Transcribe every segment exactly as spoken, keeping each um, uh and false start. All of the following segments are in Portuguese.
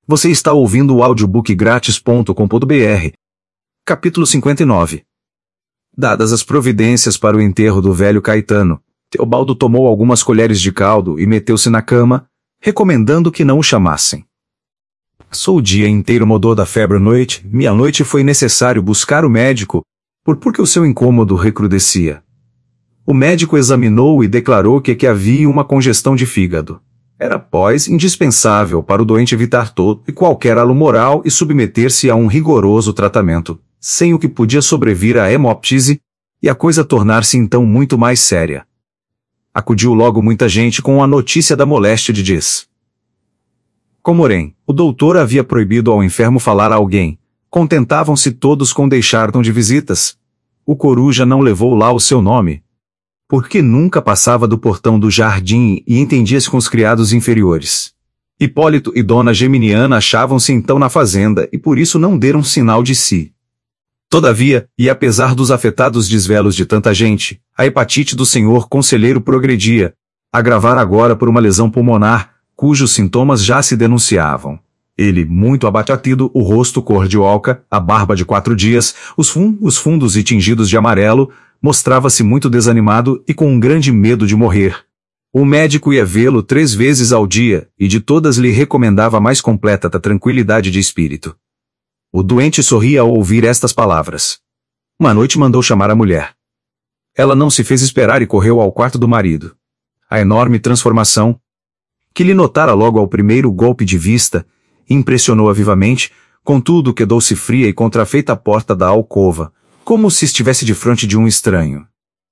Você está ouvindo o audiobook grátis ponto com ponto br. Capítulo cinquenta e nove. Dadas as providências para o enterro do velho Caetano, Teobaldo tomou algumas colheres de caldo e meteu-se na cama, recomendando que não o chamassem. Passou o dia inteiro modor da febre à noite, e à noite foi necessário buscar o médico, por porque o seu incômodo recrudescia. O médico examinou e declarou que, que havia uma congestão de fígado. Era, pois, indispensável para o doente evitar todo e qualquer halo moral e submeter-se a um rigoroso tratamento, sem o que podia sobrevir a hemoptise, e a coisa tornar-se então muito mais séria. Acudiu logo muita gente com a notícia da moléstia de Diz. Como, porém, o doutor havia proibido ao enfermo falar a alguém, contentavam-se todos com deixar-no de visitas. O coruja não levou lá o seu nome, porque nunca passava do portão do jardim e entendia-se com os criados inferiores. Hipólito e Dona Geminiana achavam-se então na fazenda e por isso não deram sinal de si. Todavia, e apesar dos afetados desvelos de tanta gente, a hepatite do senhor conselheiro progredia, agravar agora por uma lesão pulmonar, cujos sintomas já se denunciavam. Ele, muito abatido, o rosto cor de oca, a barba de quatro dias, os, fun os fundos e tingidos de amarelo, mostrava-se muito desanimado e com um grande medo de morrer. O médico ia vê-lo três vezes ao dia, e de todas lhe recomendava a mais completa tranquilidade de espírito. O doente sorria ao ouvir estas palavras. Uma noite mandou chamar a mulher. Ela não se fez esperar e correu ao quarto do marido. A enorme transformação, que lhe notara logo ao primeiro golpe de vista, impressionou-a vivamente, contudo quedou-se fria e contrafeita à porta da alcova, como se estivesse defronte de um estranho.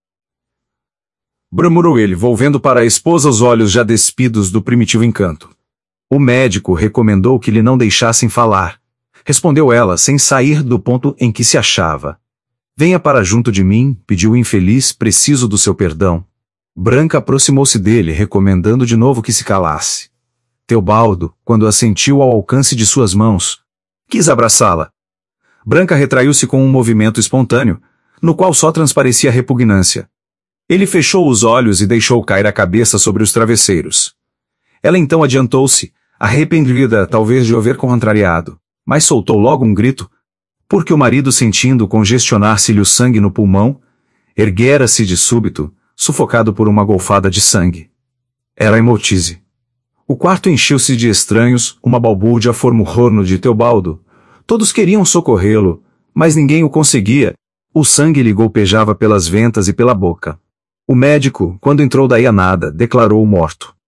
Bramurou ele, volvendo para a esposa os olhos já despidos do primitivo encanto. O médico recomendou que lhe não deixassem falar. Respondeu ela, sem sair do ponto em que se achava. Venha para junto de mim, pediu o infeliz, preciso do seu perdão. Branca aproximou-se dele, recomendando de novo que se calasse. Teobaldo, quando a sentiu ao alcance de suas mãos, quis abraçá-la. Branca retraiu-se com um movimento espontâneo, no qual só transparecia repugnância. Ele fechou os olhos e deixou cair a cabeça sobre os travesseiros. Ela então adiantou-se, arrependida talvez de o haver contrariado, mas soltou logo um grito, porque o marido, sentindo congestionar-se-lhe o sangue no pulmão, erguera-se de súbito, sufocado por uma golfada de sangue. Era hemoptise. O quarto encheu-se de estranhos, uma balbúrdia formou o horno de Teobaldo. Todos queriam socorrê-lo, mas ninguém o conseguia. O sangue lhe golpejava pelas ventas e pela boca. O médico, quando entrou daí a nada, declarou-o morto.